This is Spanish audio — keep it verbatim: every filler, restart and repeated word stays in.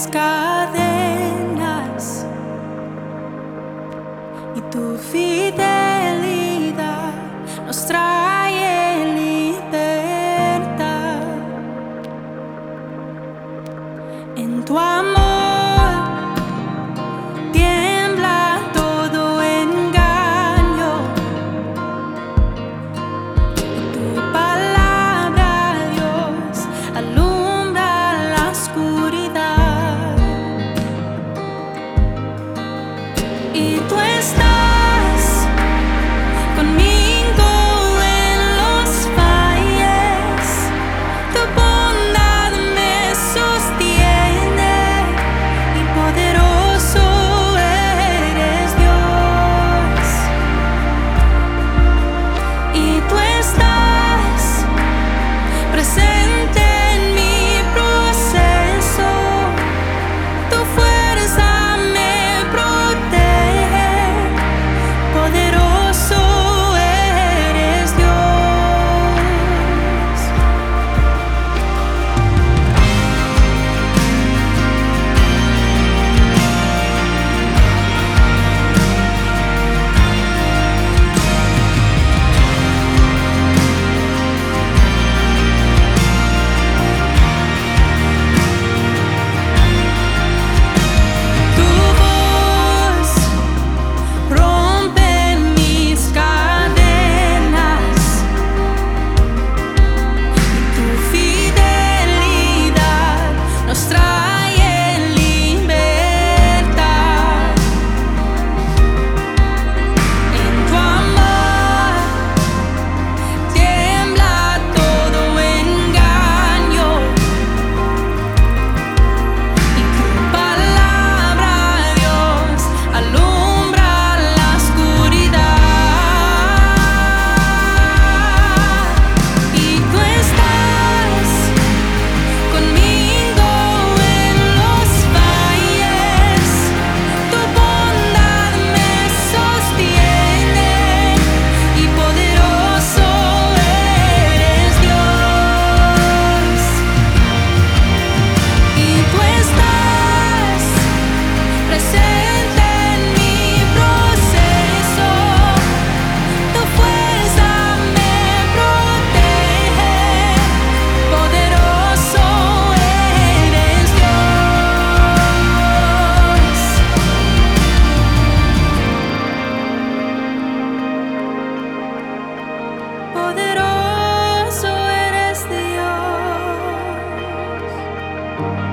cadenas y tu fidelidad nos trae libertad. En tu amor tiembla todo engaño, y tu palabra, Dios, alumbra la oscuridad. Y tú estás conmigo en los valles, tu bondad me sostiene y poderoso eres Dios. Y tú estás presente en mi proceso, tu fuerza me protege, poderoso eres Dios. Tu voz rompe mis cadenas y tu fidelidad nos trae libertad. En tu amor tiembla todo engaño, y tu palabra, Dios, alumbra la oscuridad. Y tú estás conmigo en los valles, tu bondad me sostiene y poderoso eres Dios. Y tú estás presente en mi proceso, tu fuerza me protege, poderoso eres Dios. Poderoso eres Dios.